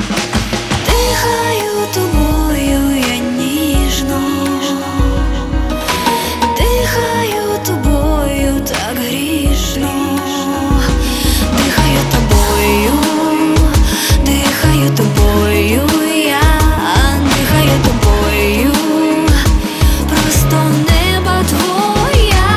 Дихаю тобою я ніжно, дихаю тобою так грішно, дихаю тобою, дихаю тобою я, дихаю тобою, просто неба твоя.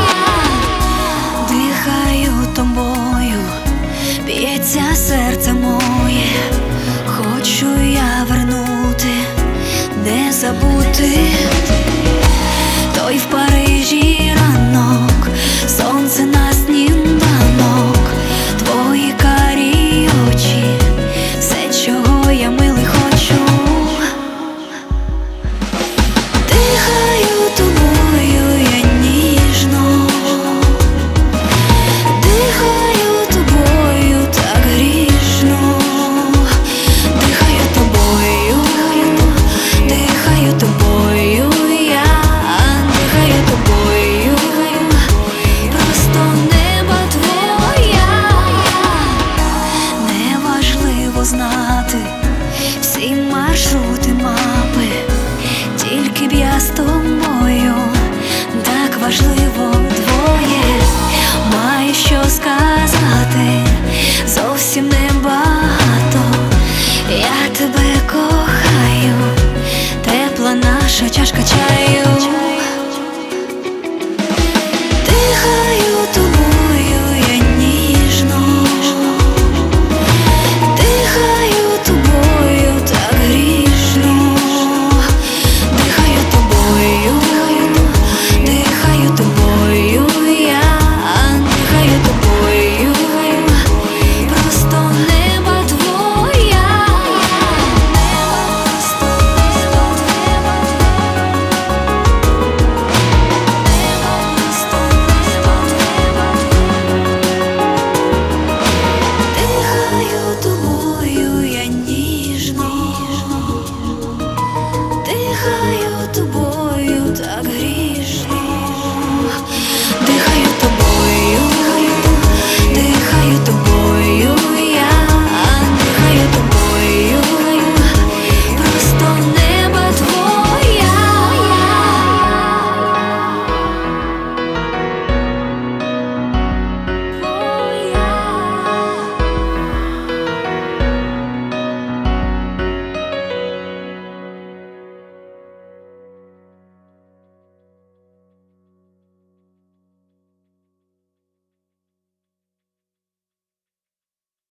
Дихаю тобою, б'ється серце моє, хочу я вернути, не забути той в Парижі ранок, сонце на сніданок, твої карі очі, все, чого я милий хочу. Дихаю тобою я ніжно, дихаю тобою так грішно, дихаю тобою, дихаю тобою я, дихаю тобою, просто неба твоя. Неважливо знати,